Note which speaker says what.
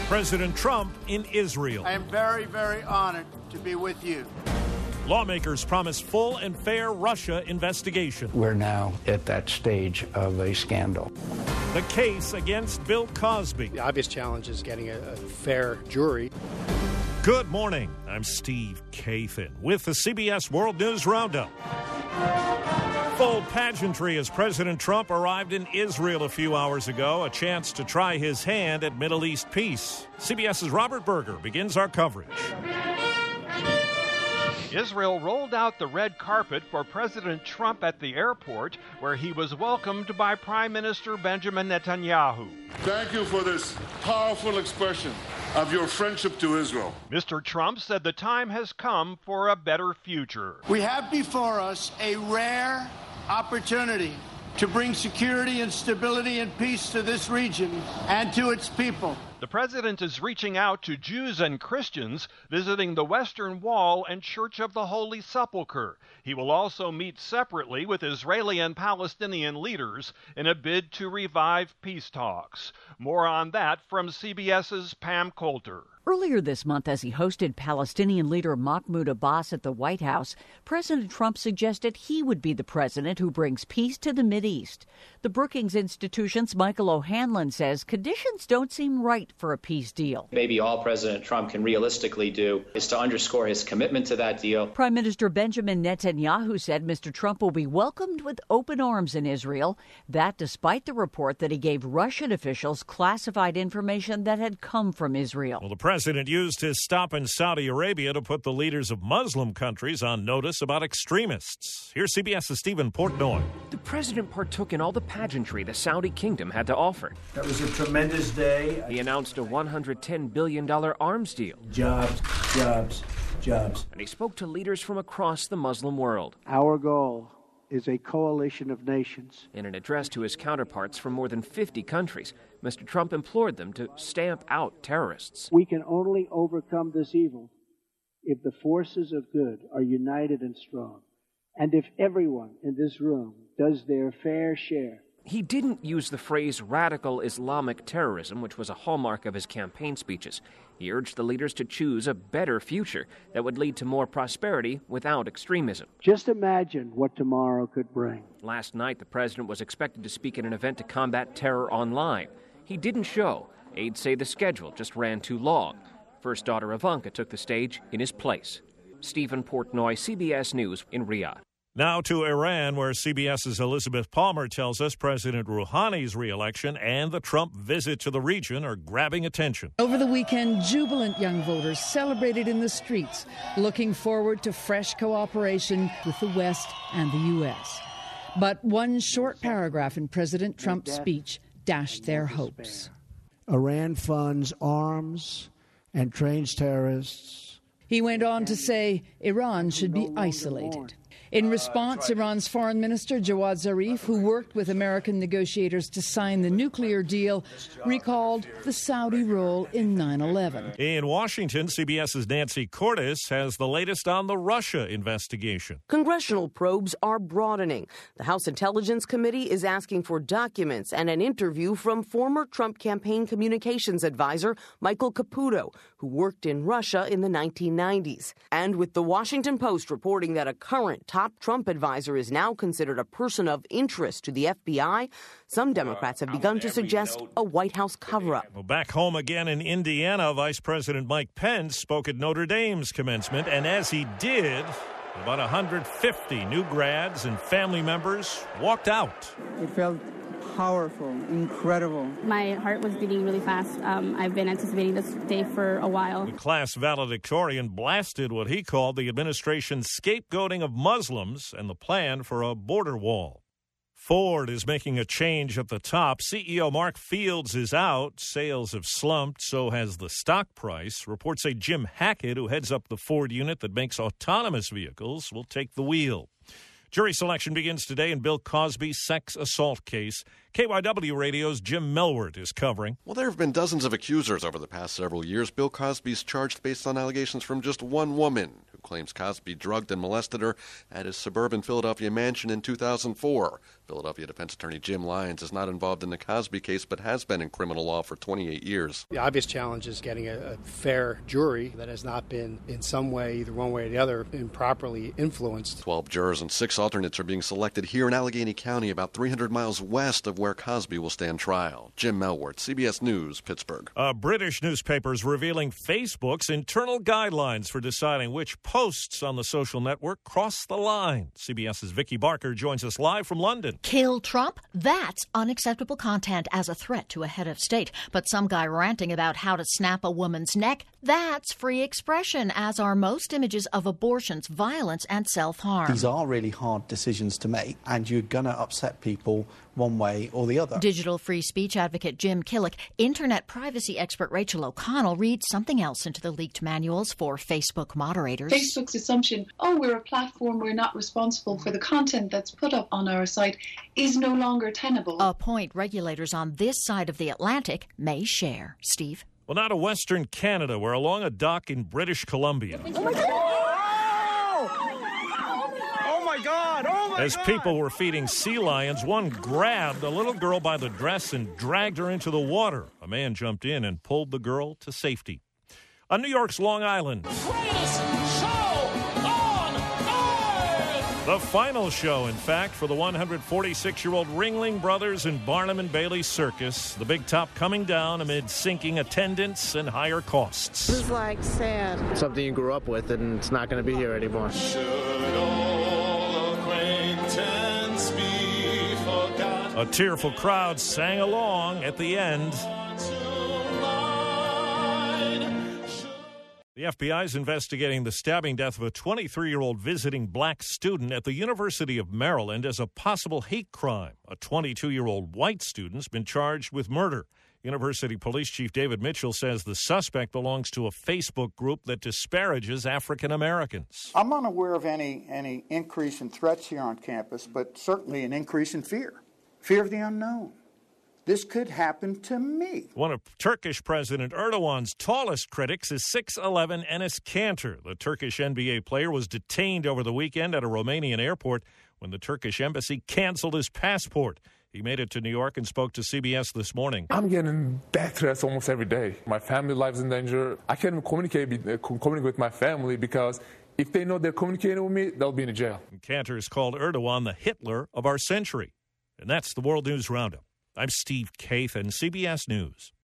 Speaker 1: President Trump in Israel.
Speaker 2: I am very, very honored to be with you.
Speaker 1: Lawmakers promise full and fair Russia investigation.
Speaker 3: We're now at that stage of a scandal.
Speaker 1: The case against Bill Cosby.
Speaker 4: The obvious challenge is getting a fair jury.
Speaker 1: Good morning. I'm Steve Kathan with the CBS World News Roundup. Full pageantry as President Trump arrived in Israel a few hours ago, a chance to try his hand at Middle East peace. CBS's Robert Berger begins our coverage.
Speaker 5: Israel rolled out the red carpet for President Trump at the airport, where he was welcomed by Prime Minister Benjamin Netanyahu.
Speaker 6: Thank you for this powerful expression of your friendship to Israel.
Speaker 5: Mr. Trump said the time has come for a better future.
Speaker 2: We have before us a rare opportunity to bring security and stability and peace to this region and to its people.
Speaker 5: The president is reaching out to Jews and Christians visiting the Western Wall and Church of the Holy Sepulchre. He will also meet separately with Israeli and Palestinian leaders in a bid to revive peace talks. More on that from CBS's Pam Coulter.
Speaker 7: Earlier this month, as he hosted Palestinian leader Mahmoud Abbas at the White House, President Trump suggested he would be the president who brings peace to the Mideast. The Brookings Institution's Michael O'Hanlon says conditions don't seem right for a peace deal.
Speaker 8: Maybe all President Trump can realistically do is to underscore his commitment to that deal.
Speaker 7: Prime Minister Benjamin Netanyahu said Mr. Trump will be welcomed with open arms in Israel. That despite the report that he gave Russian officials classified information that had come from Israel.
Speaker 1: Well, the president used his stop in Saudi Arabia to put the leaders of Muslim countries on notice about extremists. Here's CBS's Stephen Portnoy.
Speaker 9: The president partook in all the pageantry the Saudi kingdom had to offer.
Speaker 10: That was a tremendous day.
Speaker 9: He announced a $110 billion arms deal.
Speaker 10: Jobs, jobs, jobs.
Speaker 9: And he spoke to leaders from across the Muslim world.
Speaker 11: Our goal is a coalition of nations.
Speaker 9: In an address to his counterparts from more than 50 countries, Mr. Trump implored them to stamp out terrorists.
Speaker 11: We can only overcome this evil if the forces of good are united and strong, and if everyone in this room does their fair share.
Speaker 9: He didn't use the phrase radical Islamic terrorism, which was a hallmark of his campaign speeches. He urged the leaders to choose a better future that would lead to more prosperity without extremism.
Speaker 11: Just imagine what tomorrow could bring.
Speaker 9: Last night, the president was expected to speak at an event to combat terror online. He didn't show. Aides say the schedule just ran too long. First daughter Ivanka took the stage in his place. Stephen Portnoy, CBS News in Riyadh.
Speaker 1: Now to Iran, where CBS's Elizabeth Palmer tells us President Rouhani's re-election and the Trump visit to the region are grabbing attention.
Speaker 12: Over the weekend, jubilant young voters celebrated in the streets, looking forward to fresh cooperation with the West and the U.S. But one short paragraph in President Trump's speech dashed their hopes.
Speaker 10: Iran funds arms and trains terrorists.
Speaker 12: He went on to say Iran should be isolated. In response, Iran's Foreign Minister Jawad Zarif, who worked with American negotiators to sign the nuclear deal, recalled the Saudi role in 9/11.
Speaker 1: In Washington, CBS's Nancy Cordes has the latest on the Russia investigation.
Speaker 13: Congressional probes are broadening. The House Intelligence Committee is asking for documents and an interview from former Trump campaign communications advisor Michael Caputo, who worked in Russia in the 1990s. And with the Washington Post reporting that a current top Trump advisor is now considered a person of interest to the FBI, some Democrats have begun to suggest a White House cover-up.
Speaker 1: Well, back home again in Indiana, Vice President Mike Pence spoke at Notre Dame's commencement, and as he did, about 150 new grads and family members walked out.
Speaker 14: It felt powerful, incredible.
Speaker 15: My heart was beating really fast. I've been anticipating this day for a while.
Speaker 1: The class valedictorian blasted what he called the administration's scapegoating of Muslims and the plan for a border wall. Ford is making a change at the top. CEO Mark Fields is out. Sales have slumped, so has the stock price. Reports say Jim Hackett, who heads up the Ford unit that makes autonomous vehicles, will take the wheel. Jury selection begins today in Bill Cosby's sex assault case. KYW Radio's Jim Melwert is covering.
Speaker 16: Well, there have been dozens of accusers over the past several years. Bill Cosby's charged based on allegations from just one woman who claims Cosby drugged and molested her at his suburban Philadelphia mansion in 2004. Philadelphia defense attorney Jim Lyons is not involved in the Cosby case, but has been in criminal law for 28 years.
Speaker 4: The obvious challenge is getting a fair jury that has not been in some way, either one way or the other, improperly influenced.
Speaker 16: 12 jurors and 6 alternates are being selected here in Allegheny County, about 300 miles west of where Cosby will stand trial. Jim Melwart, CBS News, Pittsburgh.
Speaker 1: British newspapers revealing Facebook's internal guidelines for deciding which posts on the social network cross the line. CBS's Vicky Barker joins us live from London.
Speaker 17: Kill Trump? That's unacceptable content as a threat to a head of state. But some guy ranting about how to snap a woman's neck? That's free expression, as are most images of abortions, violence, and self-harm.
Speaker 18: These are really hard decisions to make, and you're going to upset people one way or the other.
Speaker 17: Digital free speech advocate Jim Killick, internet privacy expert Rachel O'Connell read something else into the leaked manuals for Facebook moderators.
Speaker 19: Facebook's assumption, we're a platform, we're not responsible for the content that's put up on our site, is no longer tenable.
Speaker 17: A point regulators on this side of the Atlantic may share. Steve?
Speaker 1: Well, now to Western Canada, where along a dock in British Columbia.
Speaker 20: Oh, my God! Oh, my God! Oh, my
Speaker 1: As
Speaker 20: God!
Speaker 1: people were feeding sea lions, one grabbed a little girl by the dress and dragged her into the water. A man jumped in and pulled the girl to safety. On New York's Long Island. The final show, in fact, for the 146-year-old Ringling Brothers and Barnum and Bailey Circus. The big top coming down amid sinking attendance and higher costs.
Speaker 21: This is like sad.
Speaker 22: Something you grew up with, and it's not going to be here anymore.
Speaker 23: Should all acquaintance be forgot?
Speaker 1: A tearful crowd sang along at the end. The FBI is investigating the stabbing death of a 23-year-old visiting black student at the University of Maryland as a possible hate crime. A 22-year-old white student's been charged with murder. University Police Chief David Mitchell says the suspect belongs to a Facebook group that disparages African Americans.
Speaker 24: I'm unaware of any increase in threats here on campus, but certainly an increase in fear of the unknown. This could happen to me.
Speaker 1: One of Turkish President Erdogan's tallest critics is 6'11" Enes Kanter. The Turkish NBA player was detained over the weekend at a Romanian airport when the Turkish embassy canceled his passport. He made it to New York and spoke to CBS this morning.
Speaker 25: I'm getting death threats almost every day. My family lives in danger. I can't even communicate with my family because if they know they're communicating with me, they'll be in jail.
Speaker 1: Kanter has called Erdogan the Hitler of our century. And that's the World News Roundup. I'm Steve Kathan, CBS News.